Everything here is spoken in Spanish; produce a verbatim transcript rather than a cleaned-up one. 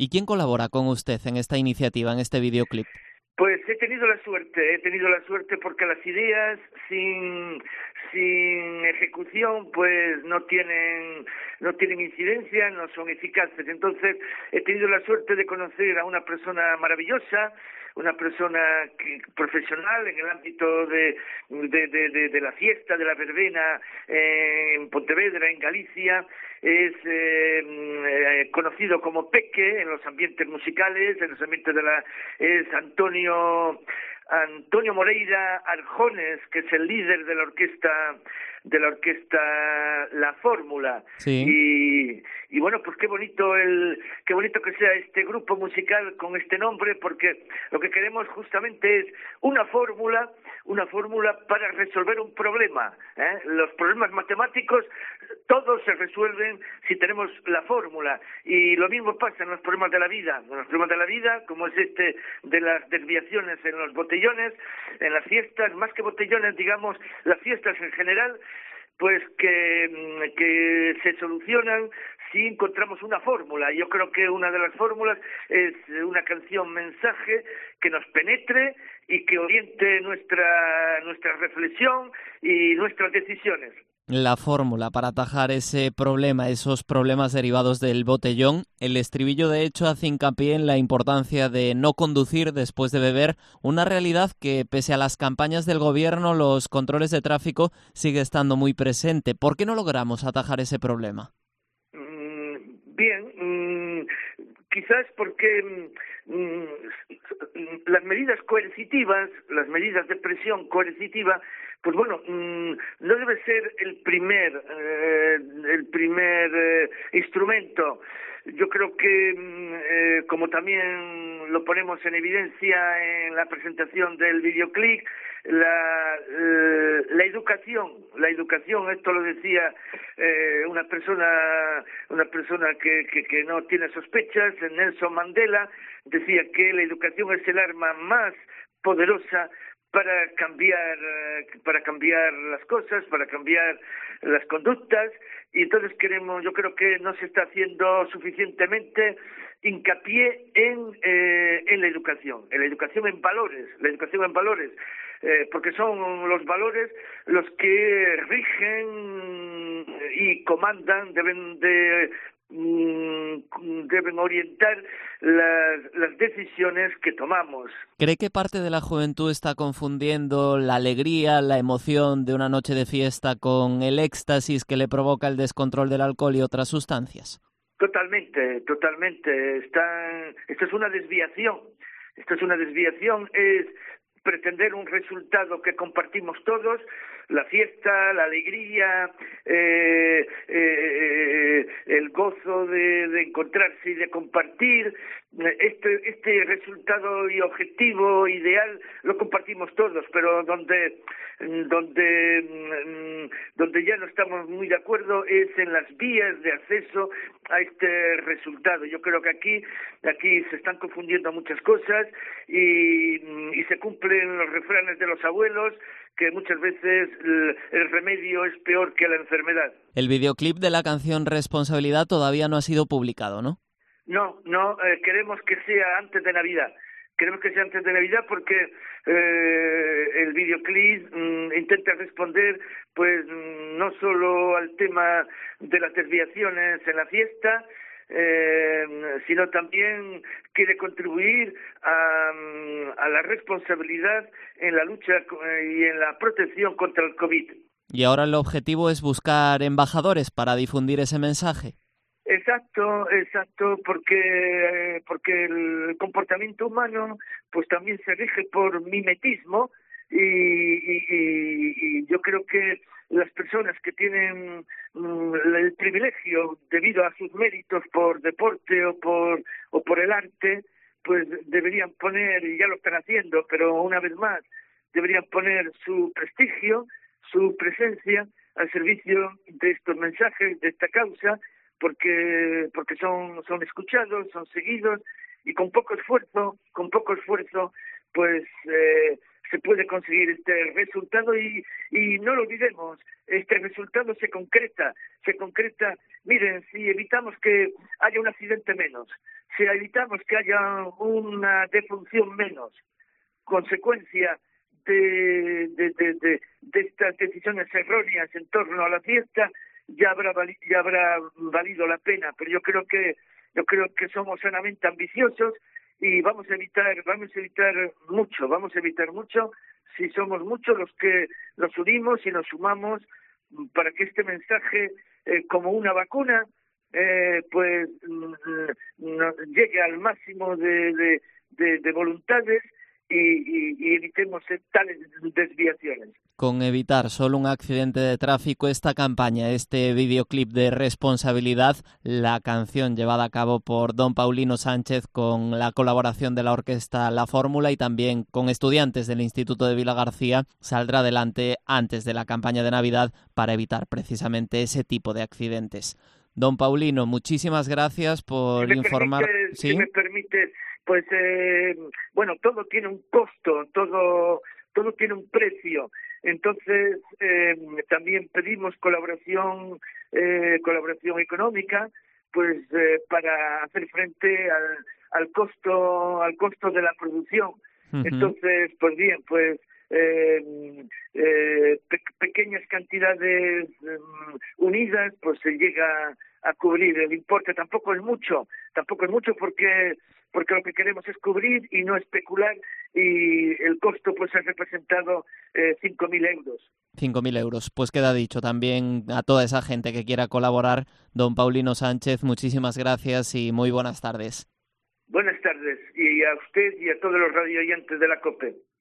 ¿Y quién colabora con usted en esta iniciativa, en este videoclip? Pues he tenido la suerte, he tenido la suerte porque las ideas sin sin ejecución pues no tienen no tienen incidencia, no son eficaces. Entonces he tenido la suerte de conocer a una persona maravillosa, una persona que, profesional en el ámbito de, de, de, de, de la fiesta, de la verbena eh, en Pontevedra, en Galicia. Es eh, eh, conocido como Peque en los ambientes musicales, en los ambientes de la... es Antonio... Antonio Moreira Arjones, que es el líder de la orquesta de la orquesta La Fórmula. Sí. Y, y bueno, pues qué bonito el qué bonito que sea este grupo musical con este nombre, porque lo que queremos justamente es una fórmula, una fórmula para resolver un problema, ¿eh? Los problemas matemáticos todos se resuelven si tenemos la fórmula, y lo mismo pasa en los problemas de la vida, en los problemas de la vida, como es este de las desviaciones en los botellones, en las fiestas, más que botellones, digamos, las fiestas en general, pues que, que se solucionan si encontramos una fórmula. Yo creo que una de las fórmulas es una canción mensaje que nos penetre y que oriente nuestra nuestra reflexión y nuestras decisiones. La fórmula para atajar ese problema, esos problemas derivados del botellón. El estribillo, de hecho, hace hincapié en la importancia de no conducir después de beber, una realidad que, pese a las campañas del gobierno, los controles de tráfico, sigue estando muy presente. ¿Por qué no logramos atajar ese problema? Mm, bien, mm, quizás porque mm, las medidas coercitivas, las medidas de presión coercitiva, pues bueno, mmm, no debe ser el primer, eh, el primer eh, instrumento. Yo creo que, eh, como también lo ponemos en evidencia en la presentación del videoclip, la, eh, la educación, la educación, esto lo decía eh, una persona, una persona que, que, que no tiene sospechas, Nelson Mandela, decía que la educación es el arma más poderosa para cambiar para cambiar las cosas, para cambiar las conductas, y entonces queremos, yo creo que no se está haciendo suficientemente hincapié en eh, en la educación, en la educación en valores, la educación en valores, eh, porque son los valores los que rigen y comandan, deben de deben orientar las, las decisiones que tomamos. ¿Cree que parte de la juventud está confundiendo la alegría, la emoción de una noche de fiesta con el éxtasis que le provoca el descontrol del alcohol y otras sustancias? Totalmente, totalmente. Están, esto es una desviación. Esto es una desviación, es pretender un resultado que compartimos todos, la fiesta, la alegría, eh, eh, el gozo de, de encontrarse y de compartir. Este, este resultado y objetivo ideal lo compartimos todos, pero donde donde donde ya no estamos muy de acuerdo es en las vías de acceso a este resultado. Yo creo que aquí aquí se están confundiendo muchas cosas y, y se cumplen los refranes de los abuelos, que muchas veces el, el remedio es peor que la enfermedad. El videoclip de la canción Responsabilidad todavía no ha sido publicado, ¿no? No, no, eh, queremos que sea antes de Navidad. Queremos que sea antes de Navidad porque eh, el videoclip mm, intenta responder, pues, mm, no solo al tema de las desviaciones en la fiesta, eh, sino también quiere contribuir a, a la responsabilidad en la lucha y en la protección contra el COVID. Y ahora el objetivo es buscar embajadores para difundir ese mensaje. Exacto, exacto, porque porque el comportamiento humano pues también se rige por mimetismo y, y, y, y yo creo que las personas que tienen mm, el privilegio debido a sus méritos por deporte o por o por el arte, pues deberían poner, y ya lo están haciendo, pero una vez más deberían poner su prestigio, su presencia al servicio de estos mensajes, de esta causa, porque porque son son escuchados, son seguidos, y con poco esfuerzo, con poco esfuerzo, pues eh, se puede conseguir este resultado y, y no lo olvidemos, este resultado se concreta, se concreta, miren, si evitamos que haya un accidente menos, si evitamos que haya una defunción menos, consecuencia de, de, de, de, de estas decisiones erróneas en torno a la fiesta, ya habrá vali, ya habrá valido la pena. Pero yo creo que yo creo que somos sanamente ambiciosos y vamos a evitar vamos a evitar mucho, vamos a evitar mucho si somos muchos los que nos unimos y nos sumamos para que este mensaje, eh, como una vacuna, eh, pues nos llegue al máximo de, de, de, de voluntades y, y, y evitemos tales desviaciones. Con evitar solo un accidente de tráfico, esta campaña, este videoclip de responsabilidad, la canción llevada a cabo por don Paulino Sánchez con la colaboración de la orquesta La Fórmula y también con estudiantes del Instituto de Vilagarcía, saldrá adelante antes de la campaña de Navidad para evitar precisamente ese tipo de accidentes. Don Paulino, muchísimas gracias por si informar. Permite, ¿Sí? Si me permite, pues eh, bueno, todo tiene un costo, todo todo tiene un precio. Entonces eh, también pedimos colaboración eh, colaboración económica, pues eh, para hacer frente al, al costo al costo de la producción. Uh-huh. Entonces, pues bien, pues eh, eh, pe- pequeñas cantidades um, unidas, pues se llega a cubrir el importe. Tampoco es mucho, tampoco es mucho porque porque lo que queremos es cubrir y no especular, y el costo pues ha representado eh, cinco mil euros. cinco mil euros. Pues queda dicho también a toda esa gente que quiera colaborar. Don Paulino Sánchez, muchísimas gracias y muy buenas tardes. Buenas tardes, y a usted y a todos los radioyentes de la COPE.